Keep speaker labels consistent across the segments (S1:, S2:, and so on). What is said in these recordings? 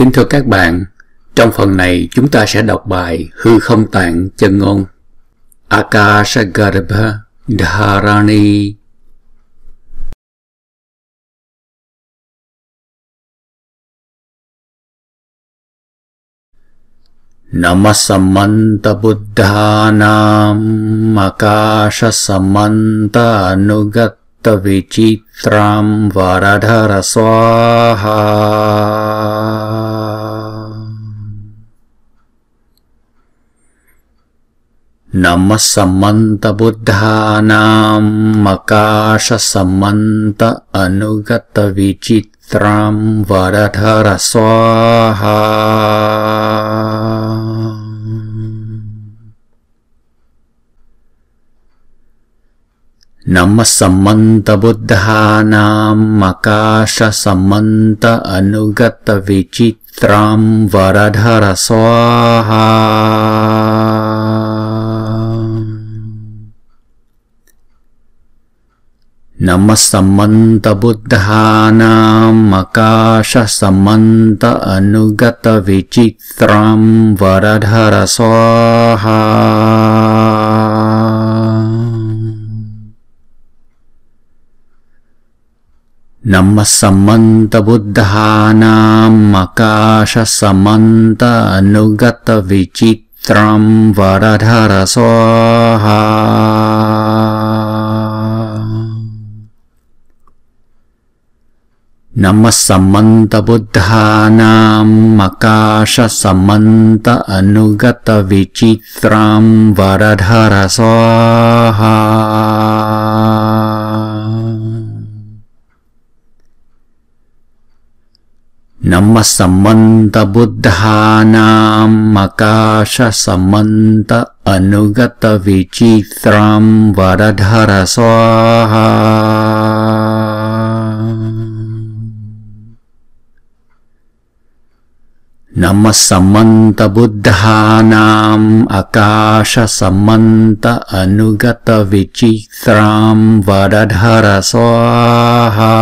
S1: Kính thưa các bạn, trong phần này chúng ta sẽ đọc bài Hư Không Tạng Chân Ngôn Akashagarbha Dharani. Namasamanta Buddhanam Akashasamanta Anugatta Vichitram Varadhara Swaha. Namasamanta Buddhanam Akashasamanta Anugatta Vichitram Varadhara Swaha. Namasamanta Buddhanam Akashasamanta Anugatta Vichitram Varadhara Swaha. Namasamanta Buddhanam Akashasamanta Anugatta Vichitram Varadhara Swaha. Namasamanta Buddhanam Akashasamanta Anugatta Vichitram Varadhara Swaha. Namasamanta Buddhanam Akashasamanta Anugatta Vichitram Varadhara Swaha. Namasamanta Buddhanam Akashasamanta Anugatta Vichitram Varadhara Swaha. Namasamanta Buddhanam Akashasamanta Anugatta Vichitram Varadhara Swaha.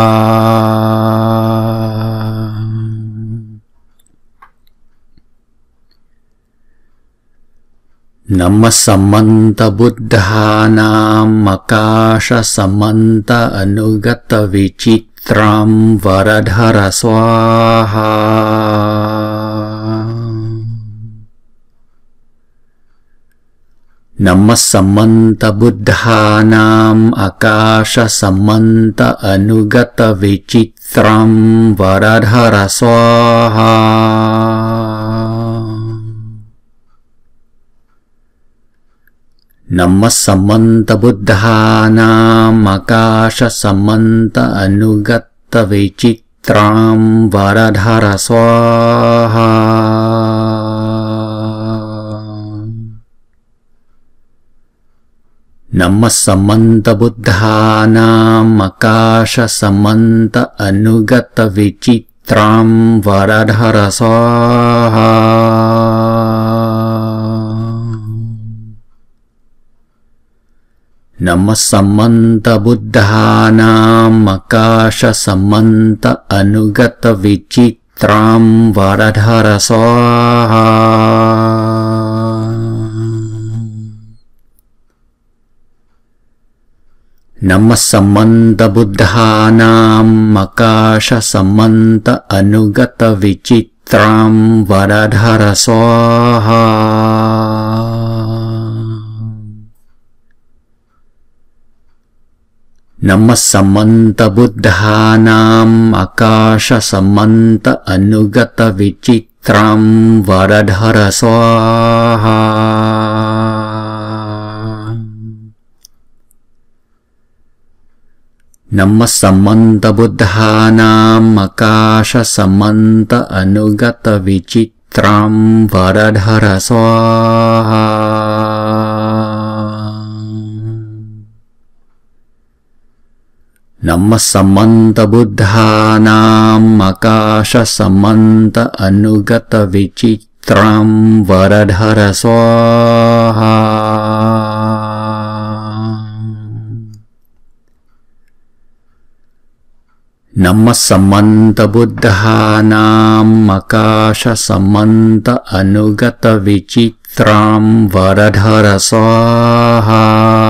S1: Namasamanta Buddhanam Akashasamanta Anugatta Vichitram Varadhara Swaha. Namasamanta Buddhanam Akashasamanta Anugatta Vichitram Varadhara Swaha. Namasamanta Buddhanam Akashasamanta Anugatta Vichitram Varadhara Swaha. Namasamanta Buddhanam Akashasamanta Anugatta Vichitram Varadhara Swaha. Namasamanta Buddhanam Akashasamanta Anugatta Vichitram Varadhara Swaha. Namasamanta Buddhanam Akashasamanta Anugatta Vichitram Varadhara Swaha. Namasamanta Buddhanam Akashasamanta Anugatta Vichitram Varadhara Swaha. Namasamanta Buddhanam Akashasamanta Anugatta Vichitram Varadhara Swaha. Namasamanta Buddhanam Akashasamanta Anugatta Vichitram Varadhara Swaha. Namasamanta buddhanam akasha samanta anugata vicitram varadhara swaha.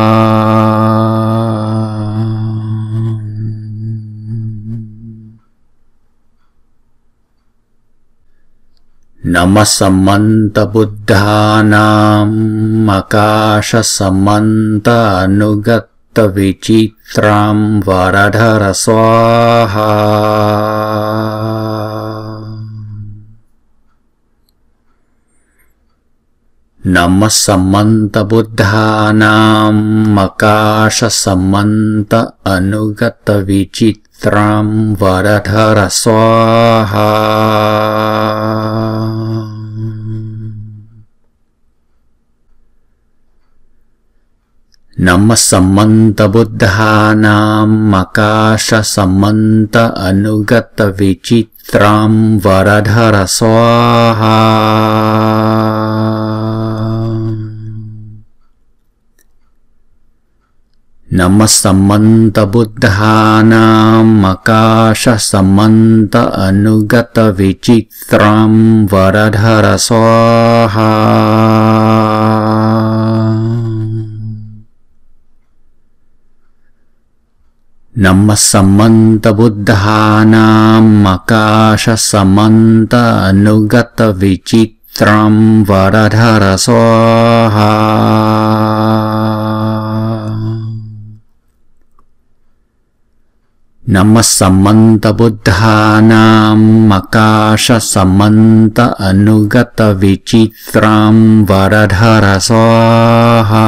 S1: Namasamanta buddhanam akasha samanta anugata vicitram varadhara swaha. Namasamanta buddhanam akasha samanta anugata vicitram varadhara swaha. Namasamanta buddhanam akasha samanta anugata vicitram varadhara swaha. Namasamanta buddhanam akasha samanta anugata vicitram varadhara swaha. Namasamanta buddhanam akasha samanta anugata vicitram varadhara swaha. Namasamanta buddhanam akasha samanta anugata vicitram varadhara swaha.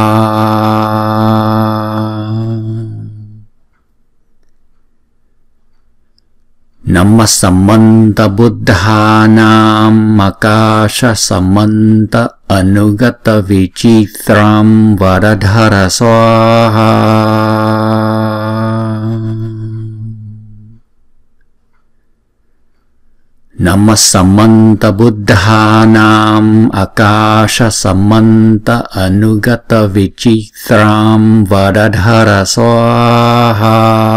S1: Namasamanta buddhanam akasha samanta anugata vicitram varadhara swaha. Namasamanta buddhanam akasha samanta anugata vicitram varadhara swaha.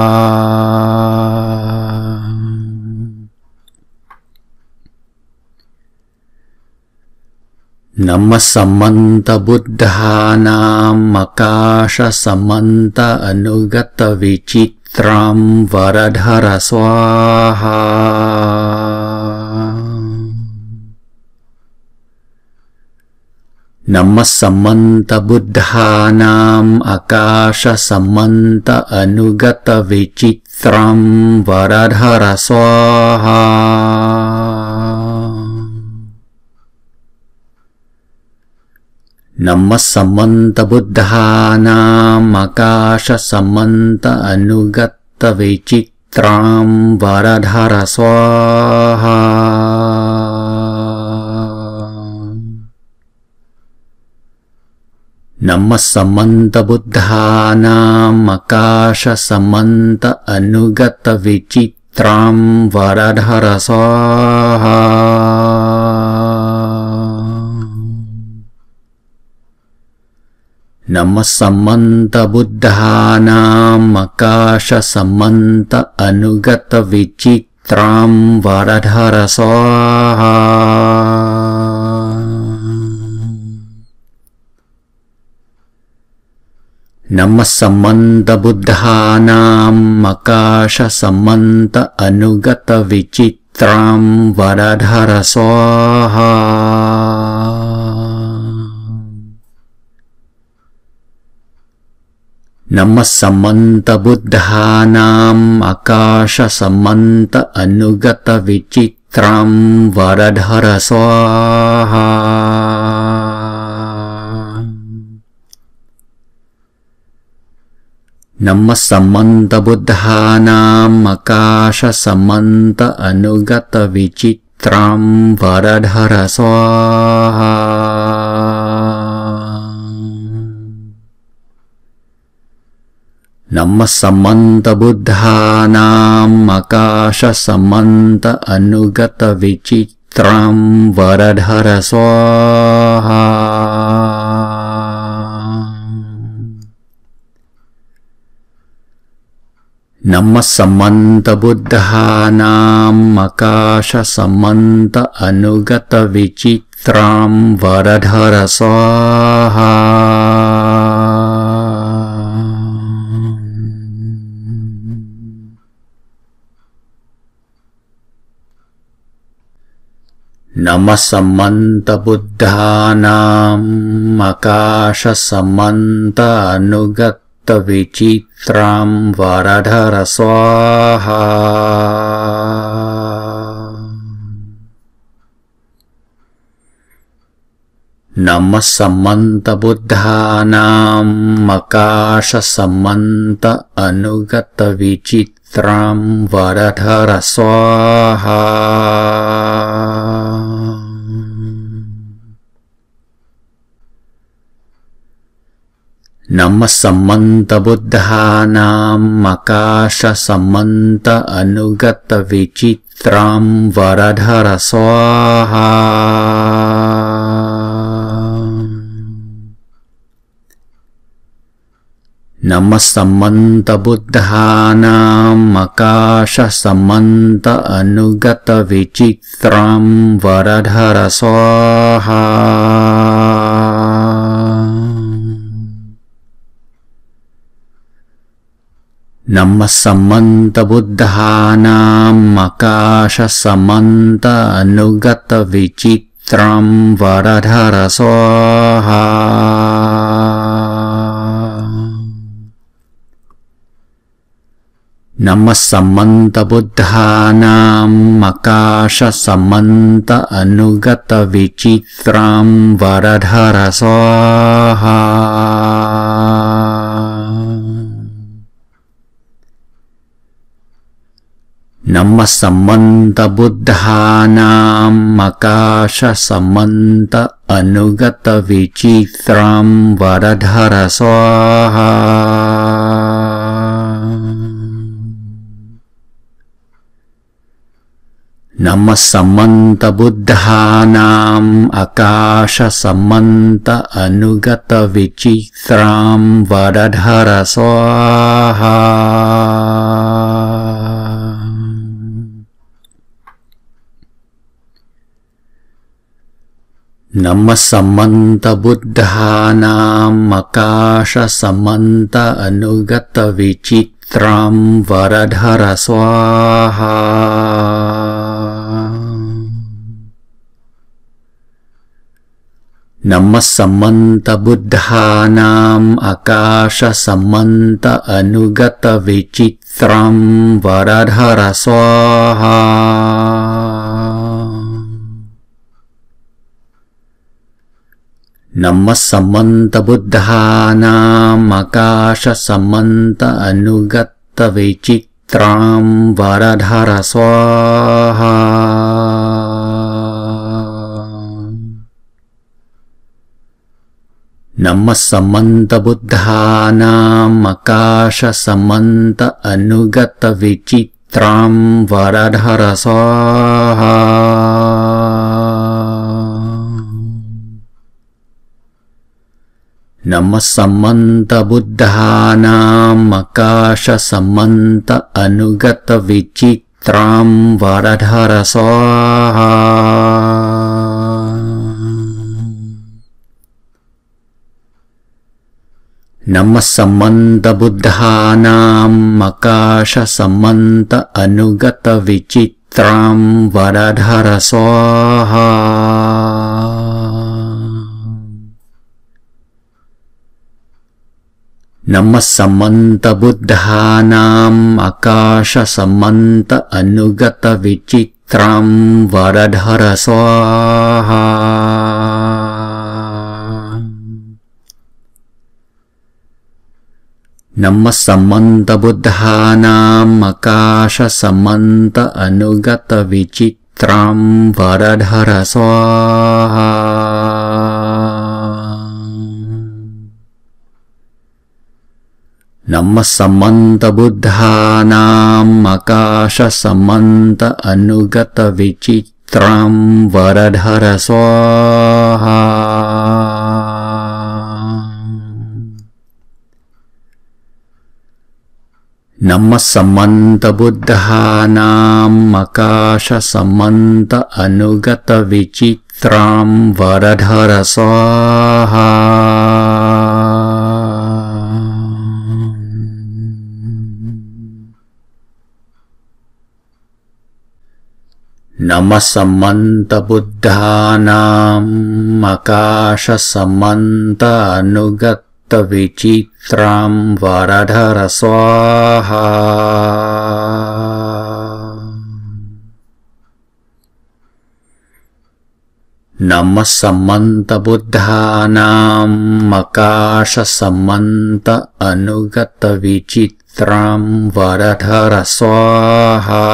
S1: Namasamanta buddhanam akasha samanta anugata vicitram varadhara swaha. Namasamanta buddhanam akasha samanta anugata vicitram varadhara swaha. Namasamanta buddhanam akasha samanta anugata vicitram varadhara swaha. Namasamanta buddhanam akasha samanta anugata vicitram varadhara swaha. Namasamanta buddhanam akasha samanta anugata vicitram varadhara swaha. Namasamanta buddhanam akasha samanta anugata vicitram varadhara swaha. Namasamanta buddhanam akasha samanta anugata vicitram varadhara swaha. Namasamanta buddhanam akasha samanta anugata vicitram varadhara swaha. Namasamanta buddhanam akasha samanta anugata vicitram varadhara swaha. Namasamanta buddhanam akasha samanta anugata vicitram varadhara swaha. Namasamanta buddhanam akasha samanta anugata vicitram varadhara swaha. Namasamanta buddhanam akasha samanta anugata vicitram varadhara swaha. Namasamanta buddhanam akasha samanta anugata vicitram varadhara swaha. Namasamanta buddhanam akasha samanta anugata vicitram varadhara swaha. Namasamanta buddhanam akasha samanta anugata vicitram varadhara swaha. Namasamanta buddhanam akasha samanta anugata vicitram varadhara swaha. Namasamanta buddhanam akasha samanta anugata vicitram varadhara swaha. Namasamanta buddhanam akasha samanta anugata vicitram varadhara swaha. Namasamanta buddhanam akasha samanta anugata vicitram varadhara swaha. Namasamanta buddhanam akasha samanta anugata vicitram varadhara swaha. Namasamanta buddhanam akasha samanta anugata vicitram varadhara swaha. Namasamanta buddhanam akasha samanta anugata vicitram varadhara swaha. Namasamanta buddhanam akasha samanta anugata vicitram varadhara swaha. Namasamanta buddhanam akasha samanta anugata vicitram varadhara swaha. Namasamanta buddhanam akasha samanta anugata vicitram varadhara swaha. Namasamanta buddhanam akasha samanta anugata vicitram varadhara swaha. Namasamanta buddhanam akasha samanta anugata vicitram varadhara swaha. Namasamanta buddhanam akasha samanta anugata vicitram varadhara swaha. Namasamanta buddhanam akasha samanta anugata vicitram varadhara swaha. Namasamanta buddhanam akasha samanta anugata vicitram varadhara swaha.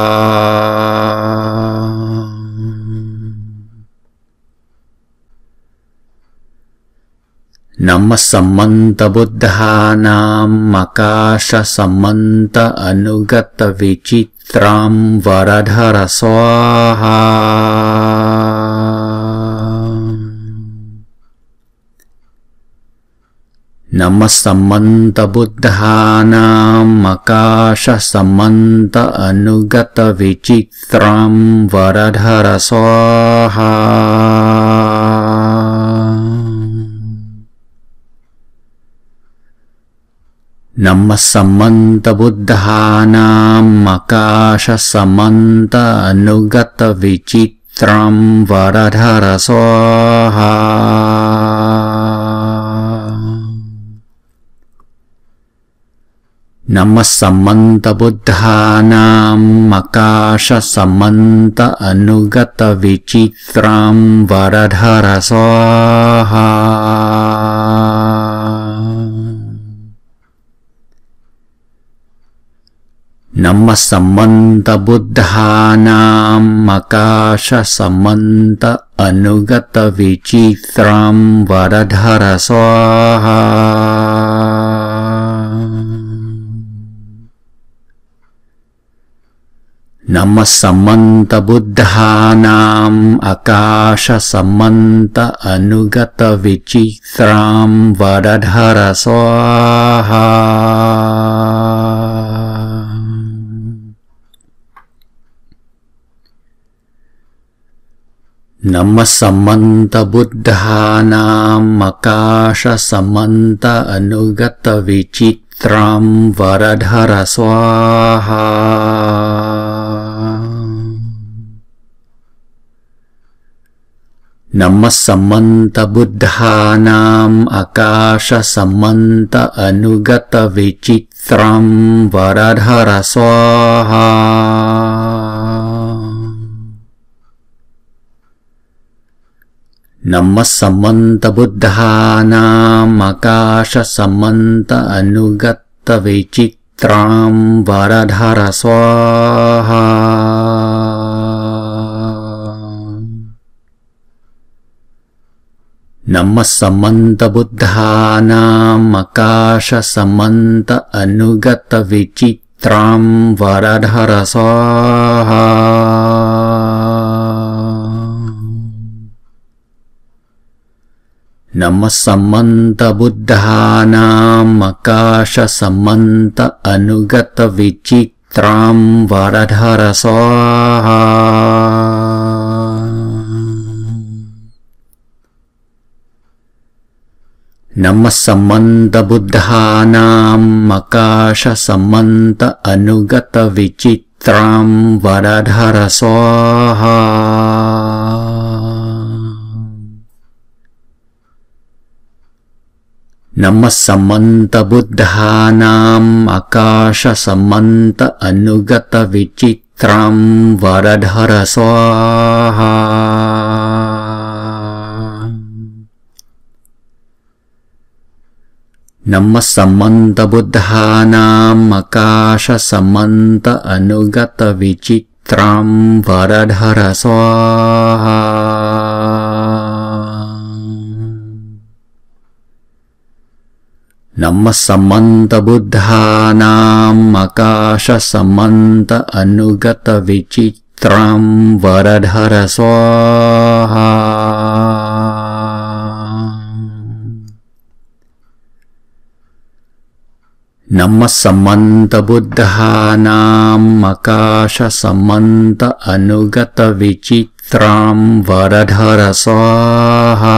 S1: Namasamanta buddhanam akasha samanta anugata vicitram varadhara swaha. Namasamanta buddhanam akasha samanta anugata vicitram varadhara swaha. Namasamanta buddhanam akasha samanta anugata vicitram varadhara swaha. Namasamanta buddhanam akasha samanta anugata vicitram varadhara swaha. Namasamanta buddhanam akasha samanta anugata vicitram varadhara swaha. Namasamanta buddhanam akasha samanta anugata vicitram varadhara swaha. Namasamanta buddhanam akasha samanta anugata vicitram varadhara swaha. Namasamanta buddhanam akasha samanta anugata vicitram varadhara swaha. Namasamanta buddhanam akasha samanta anugata vicitram varadhara swaha. Namasamanta buddhanam akasha samanta anugata vicitram varadhara swaha. Namasamanta buddhanam akasha samanta anugata vicitram varadhara swaha. Namasamanta buddhanam akasha samanta anugata vicitram varadhara swaha. Namasamanta buddhanam akasha samanta anugata vicitram varadhara swaha. Namasamanta buddhanam akasha samanta anugata vicitram varadhara swaha. Namasamanta buddhanam akasha samanta anugata vicitram varadhara swaha. Namasamanta buddhanam akasha samanta anugata vicitram varadhara swaha.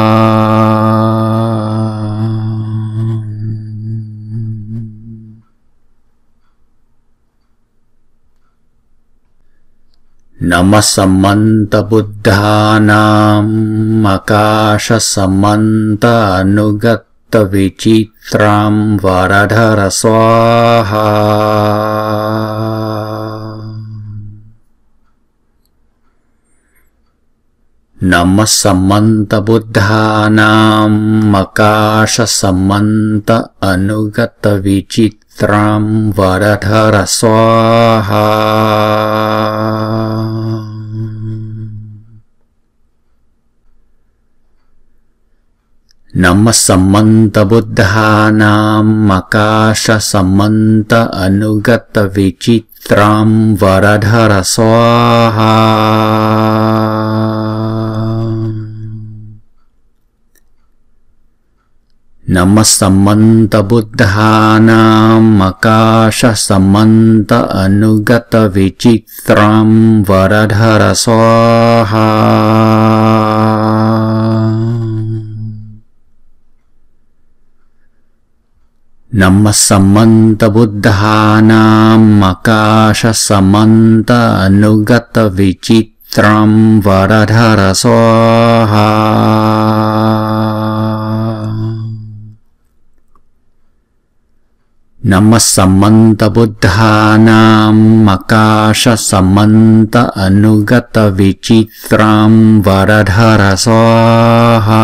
S1: Namasamanta buddhanam akasha samanta anugata vicitram varadhara swaha. Namasamanta buddhanam akasha samanta anugata vicitram varadhara swaha. Namasamanta buddhanam akasha samanta anugata vicitram varadhara swaha. Namasamanta buddhanam akasha samanta anugata vicitram varadhara swaha. Namasamanta buddhanam akasha samanta anugata vicitram varadhara swaha. Namasamanta buddhanam akasha samanta anugata vicitram varadhara swaha.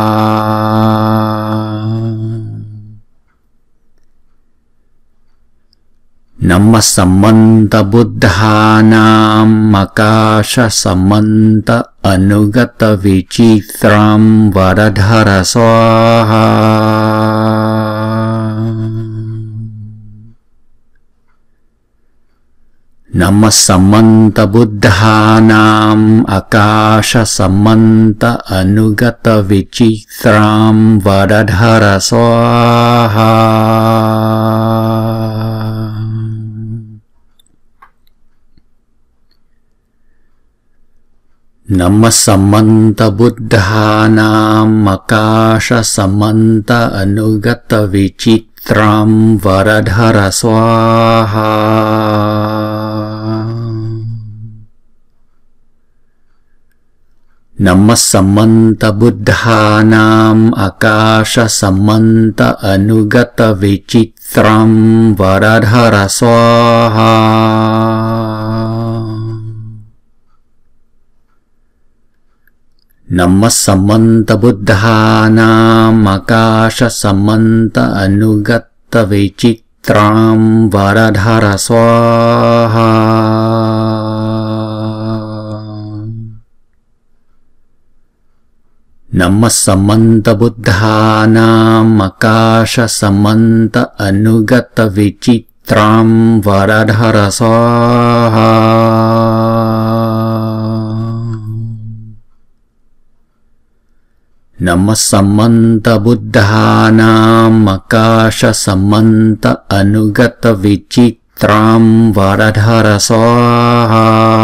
S1: Namasamanta buddhanam akasha samanta anugata vicitram varadhara swaha. Namasamanta buddhanam akasha samanta anugata vicitram varadhara swaha. Namasamanta buddhanam akasha samanta anugata vicitram varadhara swaha. Namasamanta buddhanam akasha samanta anugata vicitram varadhara swaha. Namasamanta buddhanam akasha samanta anugata vicitram varadhara swaha. Namasamanta buddhanam akasha samanta anugata vicitram varadhara swaha. Namasamanta buddhanam akasha samanta anugata vicitram varadhara swaha.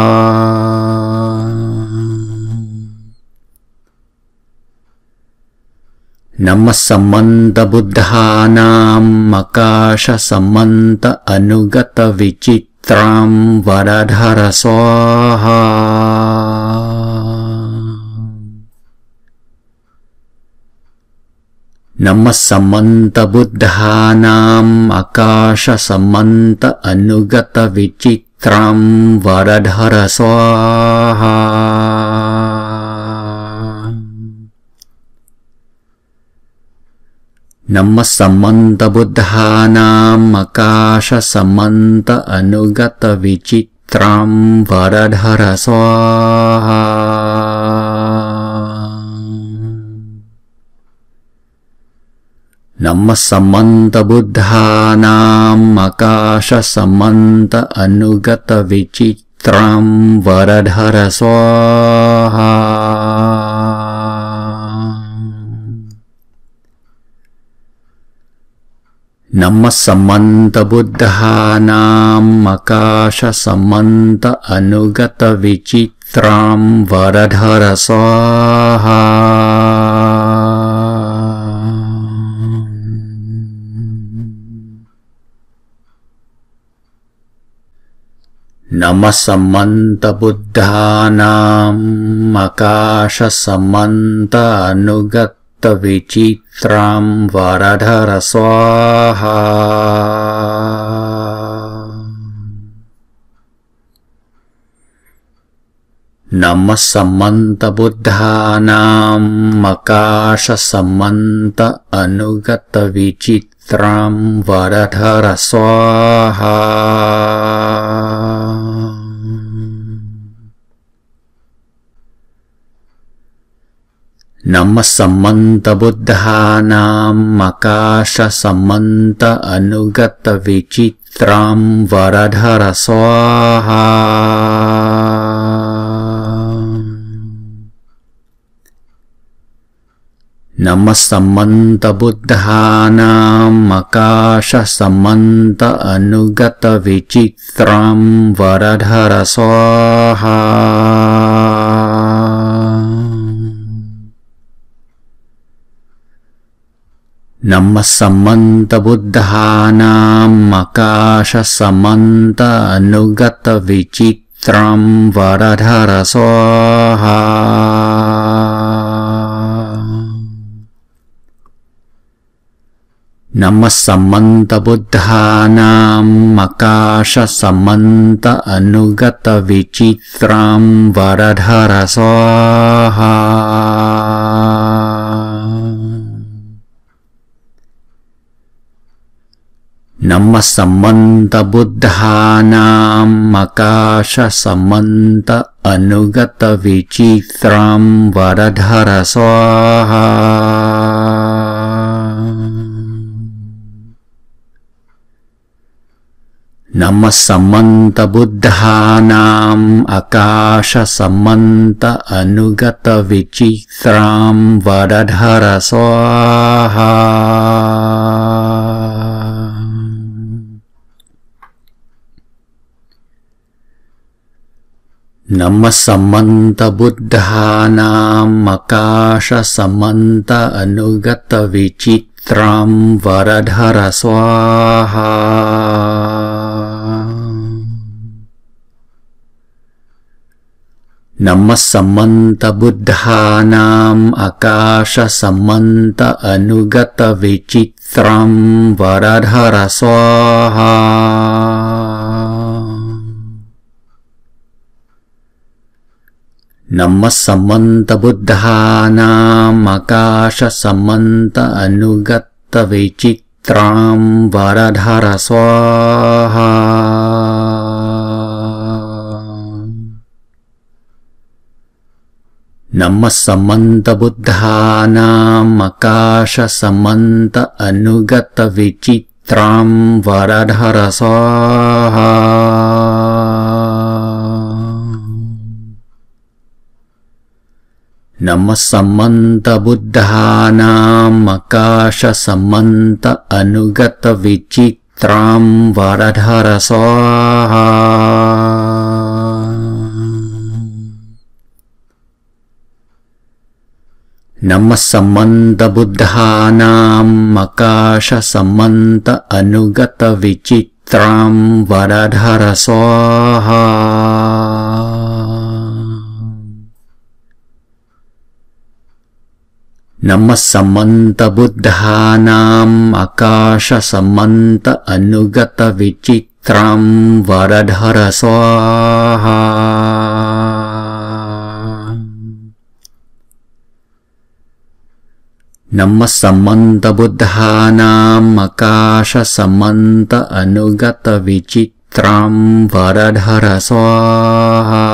S1: Namasamanta buddhanam akasha samanta anugata vicitram varadhara swaha. Namasamanta buddhanam akasha samanta anugata vicitram varadhara swaha. Namasamanta buddhanam akasha samanta anugata vicitram varadhara swaha. Namasamanta buddhanam akasha samanta anugata vicitram varadhara swaha. Namasamanta buddhanam akasha samanta anugata vicitram varadhara swaha. Namasamanta buddhanam akasha samanta anugata vicitram varadhara swaha. Namasamanta buddhanam akasha samanta anugata vicitram varadhara swaha. Namasamanta buddhanam akasha samanta anugata vicitram varadhara swaha. Namasamanta buddhanam akasha samanta anugata vicitram varadhara swaha. Namasamanta buddhanam akasha samanta anugata vicitram varadhara swaha. Namasamanta buddhanam akasha samanta anugata vicitram varadhara swaha. Namasamanta buddhanam akasha samanta anugata vicitram varadhara swaha. Namasamanta buddhanam akasha samanta anugata vicitram varadhara swaha. Namasamanta buddhanam akasha samanta anugata vicitram varadhara swaha. Namasamanta buddhanam akasha samanta anugata vicitram varadhara swaha. Namasamanta buddhanam akasha samanta anugata vicitram varadhara swaha. Namasamanta buddhanam akasha samanta anugata vicitram varadhara swaha. Namasamanta buddhanam akasha samanta anugata vicitram varadhara swaha. Namasamanta buddhanam akasha samanta anugata vicitram varadhara swaha. Namasamanta buddhanam akasha samanta anugata vicitram varadhara swaha. Namasamanta buddhanam akasha samanta anugata vicitram varadhara swaha.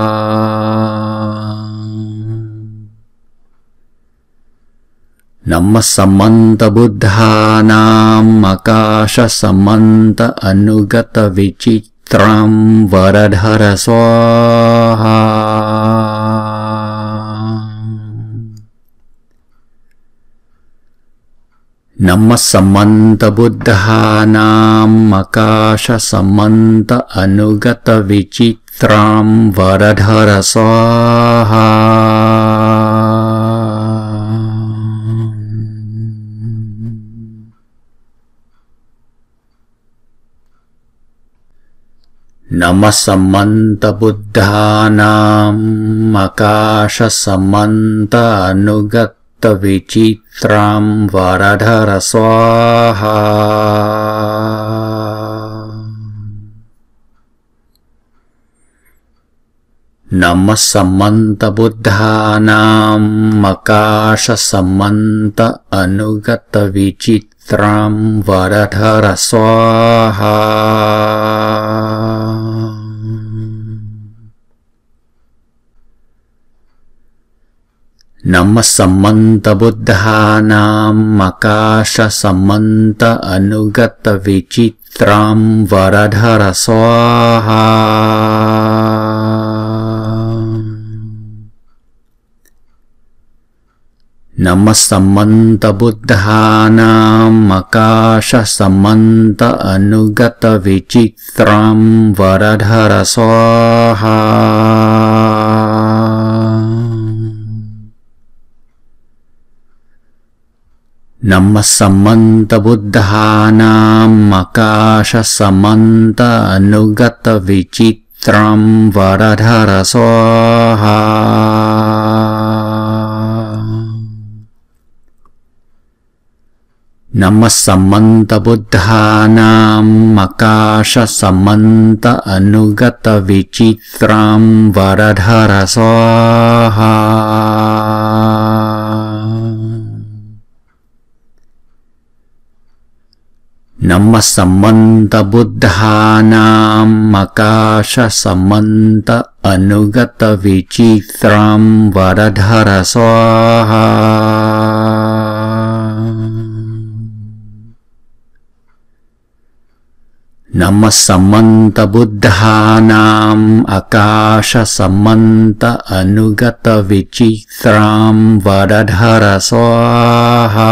S1: Namasamanta buddhanam akasha samanta anugata vicitram varadhara swaha. Namasamanta buddhanam akasha samanta anugata vichitram varadhara swaha. Namasamanta buddhanam akasha samanta anugata vichitram varadhara swaha. Namasamanta buddhanam akasha samanta anugata vichitram varadhara swaha. Namasamanta buddhanam akasha samanta anugata vichitram varadhara swaha. Namasamanta buddhanam akasha samanta anugata vichitram varadhara swaha. Namasamanta buddhanam akasha samanta anugata vichitram varadhara swaha. Namasamanta buddhanam akasha samanta anugata vichitram varadhara swaha. Namasamanta buddhanam akasha samanta anugata vichitram varadhara swaha. Namasamanta buddhanam akasha samanta anugata vichitram varadhara swaha.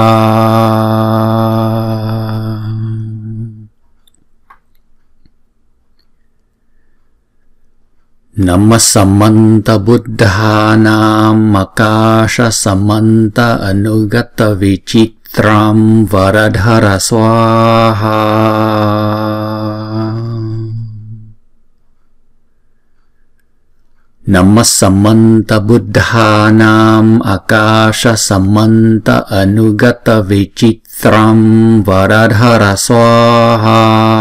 S1: Namasamanta buddhanam akasha samanta anugata vichitram varadhara swaha. Namasamanta buddhanam akasha samanta anugata vichitram varadhara swaha.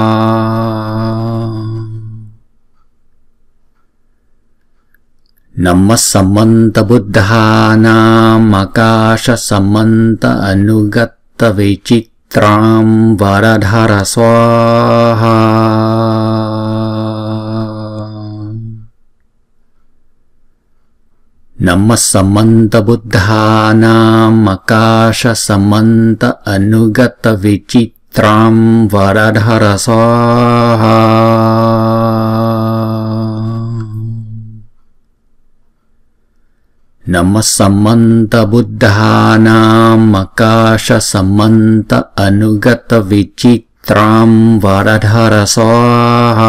S1: Namasamanta buddhanam akasha samanta anugata vichitram varadhara swaha. Namasamanta buddhanam akasha samanta anugata vichitram varadhara swaha. Namasamanta buddhanam akasha samanta anugata vichitram varadhara swaha.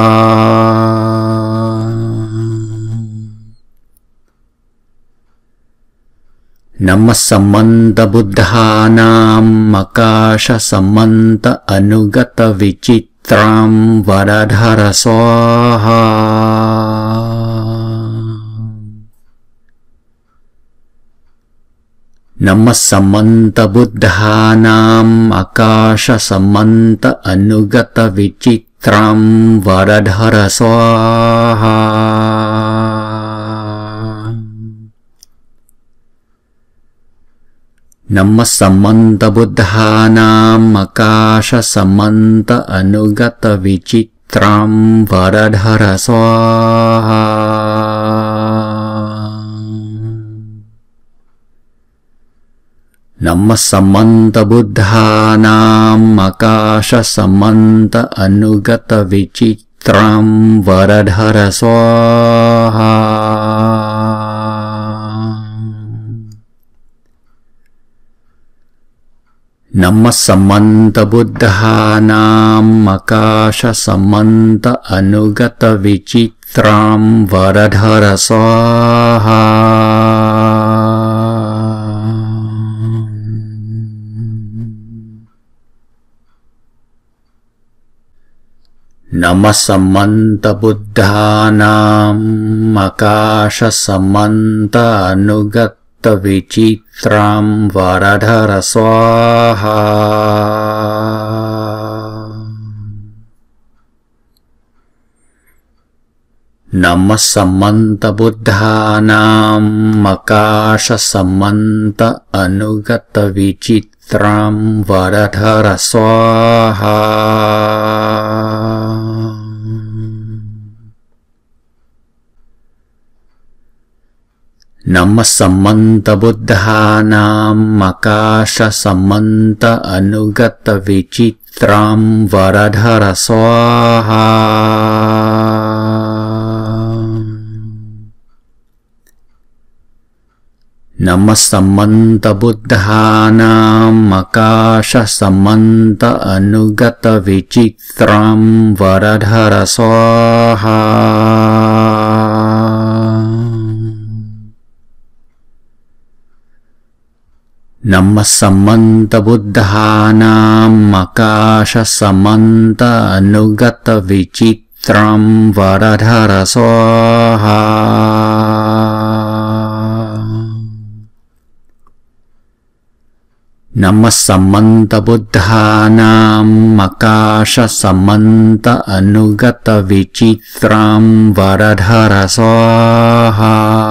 S1: Namasamanta buddhanam akasha samanta anugata vichitram varadhara swaha. Namasamanta buddhanam akasha samanta anugata vichitram varadhara swaha. Namasamanta buddhanam akasha samanta anugata vichitram varadhara swaha. Namasamanta buddhanam akasha samanta anugata vichitram varadhara swaha. Namasamanta buddhanam akasha samanta anugata vicitram varadhara swaha. Namasamanta buddhanam akasha samanta anugata vicitram varadhara swaha. Namasamanta buddhanam akasha samanta anugata vicitram varadhara swaha. Namasamanta buddhanam akasha samanta anugata vicitram varadhara swaha. Namasamanta buddhanam akasha samanta anugata vicitram varadhara swaha. Namasamanta buddhanam akasha samanta anugata vicitram varadhara swaha. Namasamanta buddhanam akasha samanta anugata vicitram varadhara swaha.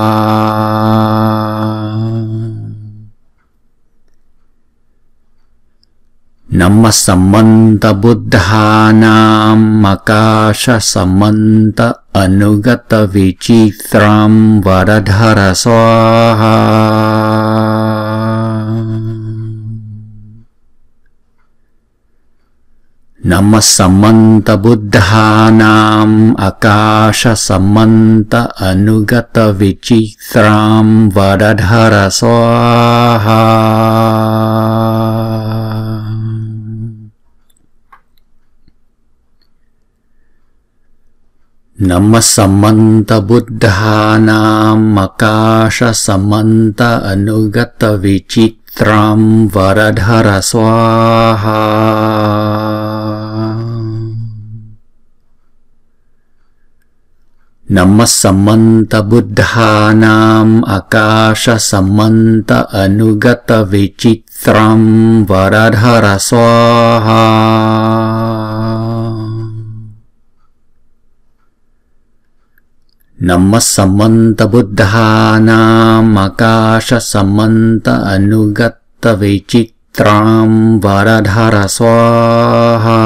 S1: Namasamanta buddhanam akasha samanta anugata vicitram varadhara swaha. Namasamanta buddhanam akasha samanta anugata vicitram varadhara swaha. Namasamanta buddhanam akasha samanta anugata vicitram varadhara swaha. Namasamanta buddhanam akasha samanta anugata vicitram varadhara swaha. Namasamanta buddhanam akasha samanta anugata vicitram varadhara swaha.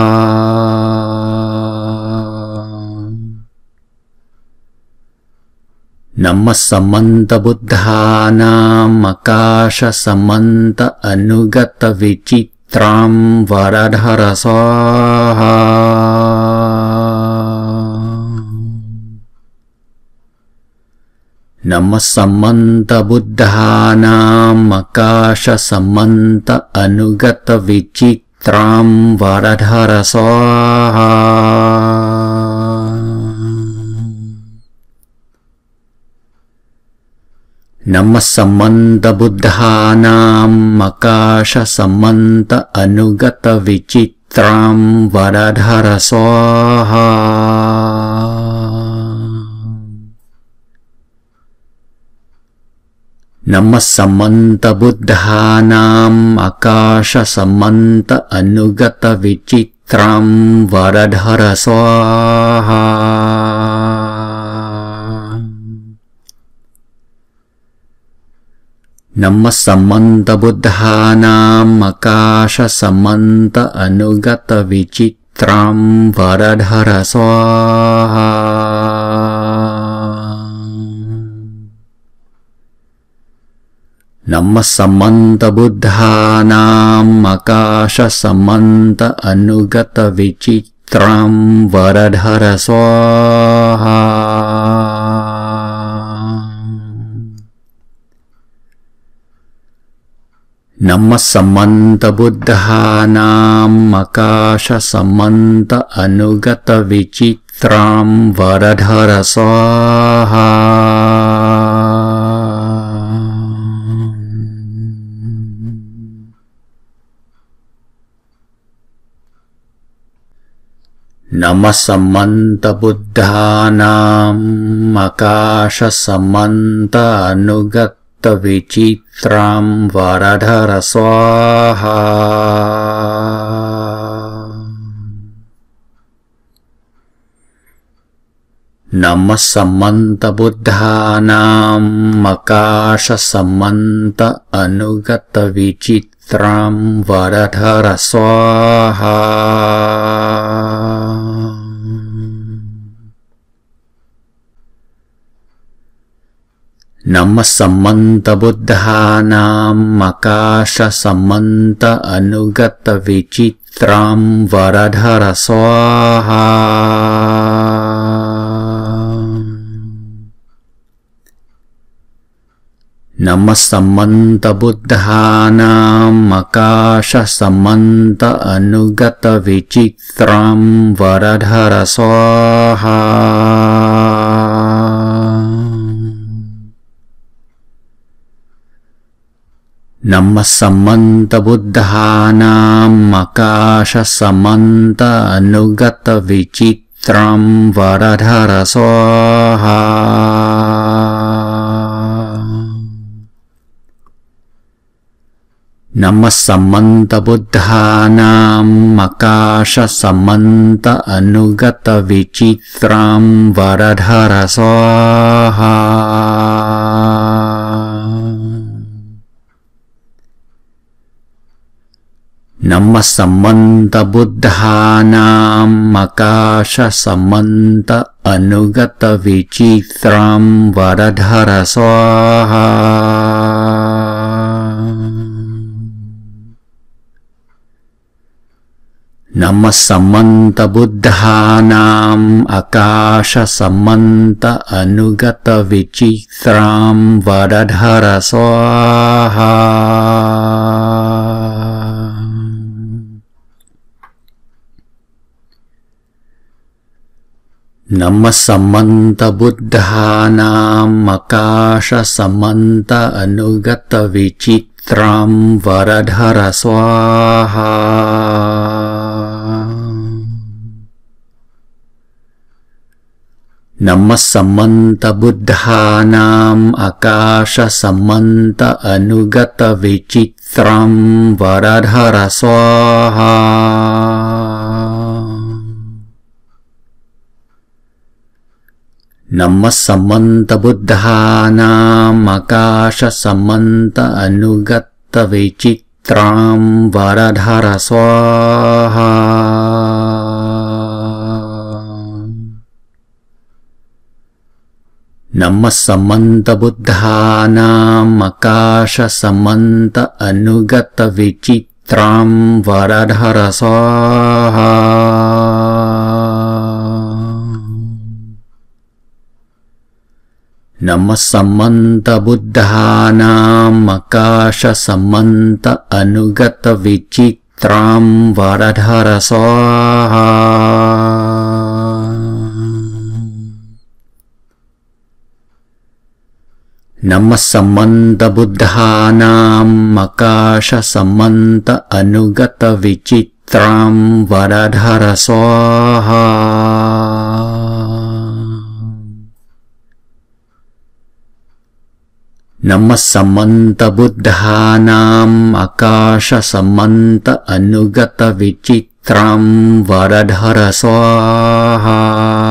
S1: Namasamanta buddhanam akasha samanta anugata vicitram varadhara swaha. Namasamanta buddhanam akasha samanta anugata vicitram varadhara swaha. Namasamanta buddhanam akasha samanta anugata vicitram varadhara swaha. Namasamanta buddhanam akasha samanta anugata vicitram varadhara swaha. Namasamanta buddhanam akasha samanta anugata vicitram varadhara swaha. Namasamanta buddhanam akasha samanta anugata vicitram varadhara swaha. Namasamanta buddhanam akasha samanta anugata vicitram varadhara swaha. Namasamanta buddhanam akasha samanta anugata vicitram varadhara swaha. Namasamanta buddhanam akasha samanta anugata vicitram varadhara swaha. Namasamanta buddhanam akasha samanta anugata vicitram varadhara swaha. Namasamanta buddhanam akasha samanta anugata vicitram varadhara swaha. Namasamanta buddhanam akasha samanta anugata vicitram varadhara swaha. Namasamanta buddhanam akasha samanta anugata vicitram varadhara swaha. Namasamanta buddhanam akasha samanta anugata vicitram varadhara swaha. Namasamanta buddhanam akasha samanta anugata vicitram varadhara swaha. Namasamanta buddhanam akasha samanta anugata vicitram varadhara swaha. Namasamanta buddhanam akasha samanta anugata vicitram varadhara swaha. Namasamanta buddhanam akasha samanta anugata vicitram varadhara swaha. Namasamanta buddhanam akasha samanta anugata vicitram varadhara swaha. Namasamanta buddhanam akasha samanta anugata vicitram varadhara swaha. Namasamanta buddhanam akasha samanta anugata vicitram varadhara swaha. Namasamanta buddhanam akasha samanta anugata vicitram varadhara swaha.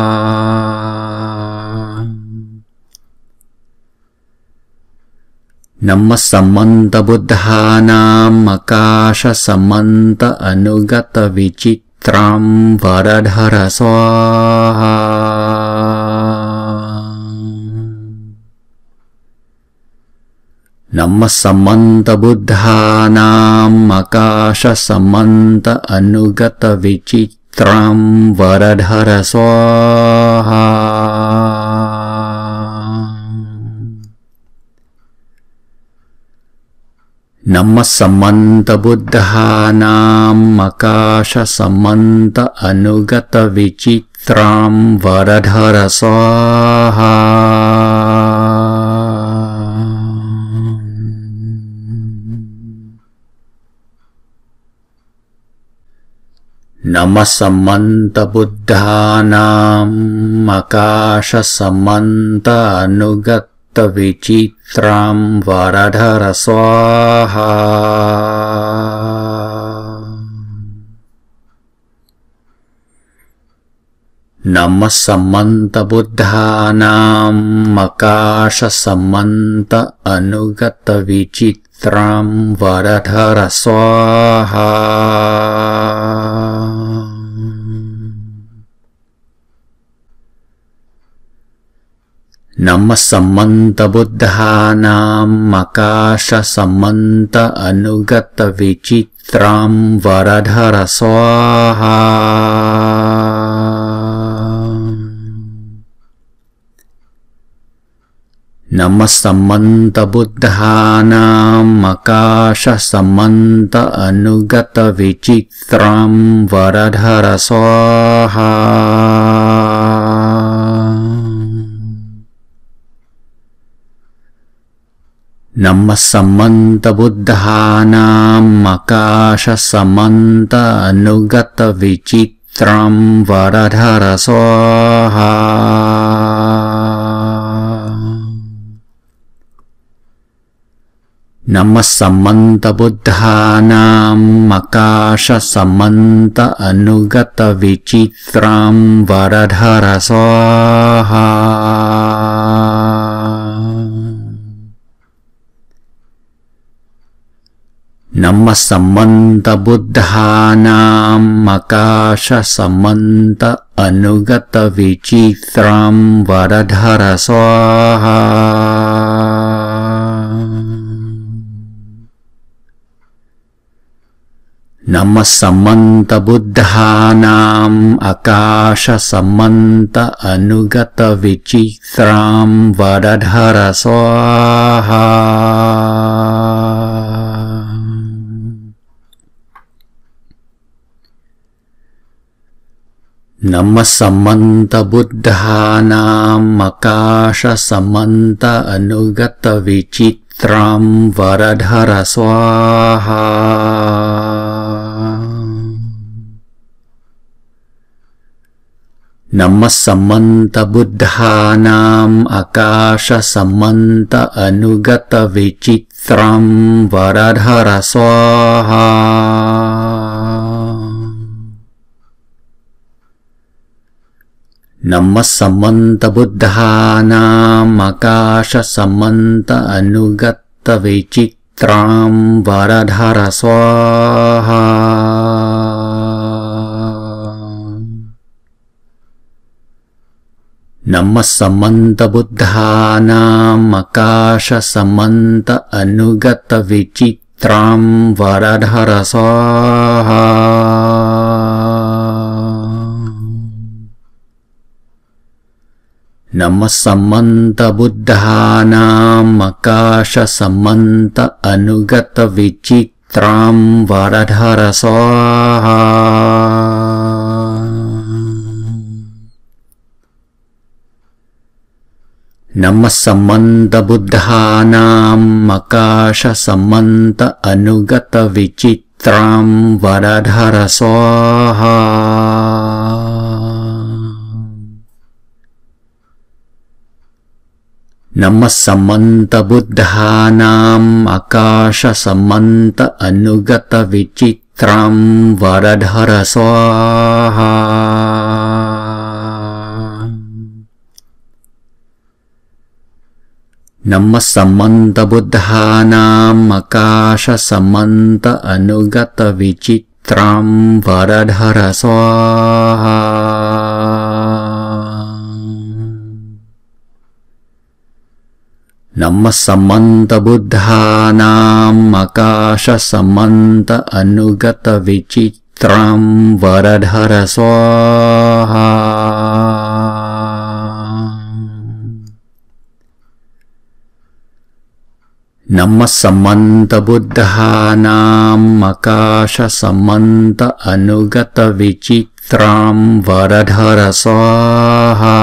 S1: Namasamanta buddhanam akasha samanta anugata vicitram varadhara swaha. Namasamanta buddhanam akasha samanta anugata vicitram varadhara swaha. Namasamanta buddhanam akasha samanta anugata vicitram varadhara swaha. Namasamanta buddhanam akasha samanta anugata vicitram varadhara swaha. Namasamanta buddhanam akasha samanta anugata vicitram varadhara swaha. Namasamanta buddhanam akasha samanta anugata vicitram varadhara swaha. Namasamanta buddhanam akasha samanta anugata vicitram varadhara swaha. Namasamanta buddhanam akasha samanta anugata vicitram varadhara swaha. Namasamanta buddhanam akasha samanta anugata vicitram varadhara swaha. Namasamanta buddhanam akasha samanta anugata vicitram varadhara swaha. Namasamanta buddhanam akasha samanta anugata vicitram varadhara swaha. Namasamanta buddhanam akasha samanta anugata vicitram varadhara swaha. Namasamanta buddhanam akasha samanta anugata vicitram varadhara swaha. Namasamanta buddhanam akasha samanta anugata vicitram varadhara swaha. Namasamanta buddhanam akasha samanta anugata vicitram varadhara swaha. Namasamanta buddhanam akasha samanta anugata vicitram varadhara swaha. Namasamanta buddhanam akasha samanta anugata vicitram varadhara swaha. Namasamanta buddhanam akasha samanta anugata vicitram varadhara swaha. Namasamanta buddhanam akasha samanta anugata vicitram varadhara swaha. Namasamanta buddhanam akasha samanta anugata vicitram varadhara swaha. Namasamanta Buddhanam Akasha Samanta Anugata Vichitram Varadhara Swaha.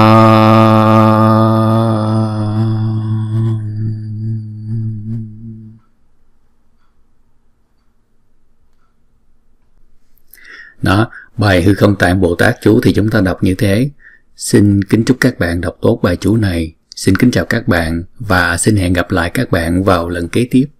S1: Đó, bài Hư Không Tạng Bồ Tát chú thì chúng ta đọc như thế. Xin kính chúc các bạn đọc tốt bài chú này. Xin kính chào các bạn và xin hẹn gặp lại các bạn vào lần kế tiếp.